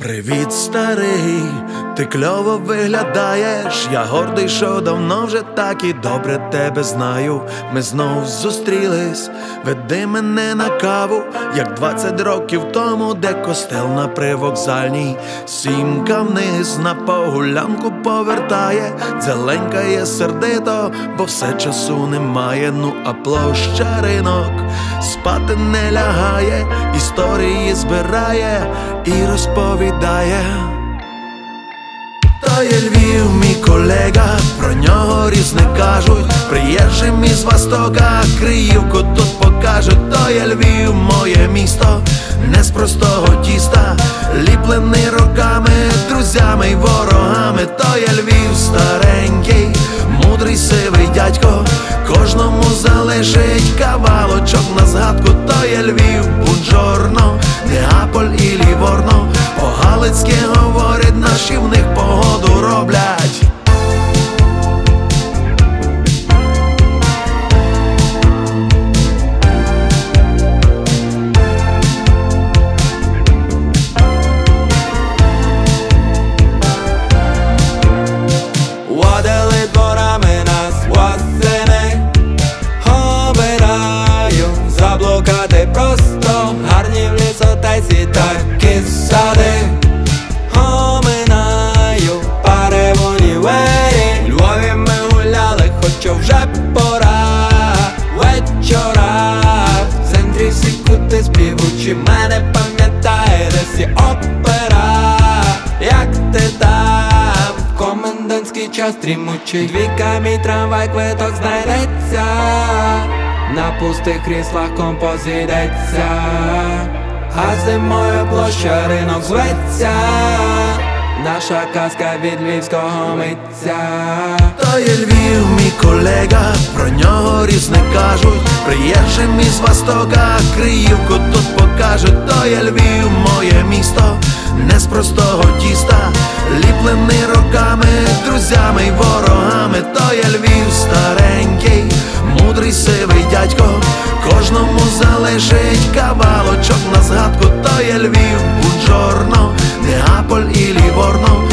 Привіт, старий, ти кльово виглядаєш. Я гордий, що давно вже так і добре тебе знаю. Ми знов зустрілись, веди мене на каву, як 20 років тому, де костел на привокзальній. Сімка вниз на погулянку повертає, дзеленькає сердито, бо все часу немає. Ну а площа ринок спати не лягає, історії збирає і розповідає. То є Львів, мій колега, про нього різне кажуть. Приїжджим із Востока, Криївку тут покажуть. То є Львів, моє місто, не з простого тіста, ліплений роками, друзями й ворогами. То є Львів старенький, мудрий сивий дядько, кожному залежить кавалочок на згадку. То є Львів, бунджорно, Неаполь і Ліворно, по-галицьки говорять, наші в них погоду роблять. Водили дворами нас восени, обирають заблукати просто, гарні в лісотесі такі сади. Оминаю пари в універі, Львові ми гуляли, хоча вже пора. Вечора в центрі всі кути співучі, мене пам'ятає, де всі опера. Як ти там, в комендантський час трімучий, двійка мій трамвай, квиток знайдеться, на пустих кріслах композ йдеться, а зимою площа ринок зветься, наша казка від львівського митця. То є Львів, мій колега, про нього різне кажуть. Приїжджим із Востока, Криївку тут покажуть. То є Львів, моє місто, не з простого тіста, ліплений роками, друзями й ворогами. То є Львів старенький, мудрий сивий дядько, кожному залежить кавалочок на згадку. То є Львів, бунджорно, Неаполь і Ліворно,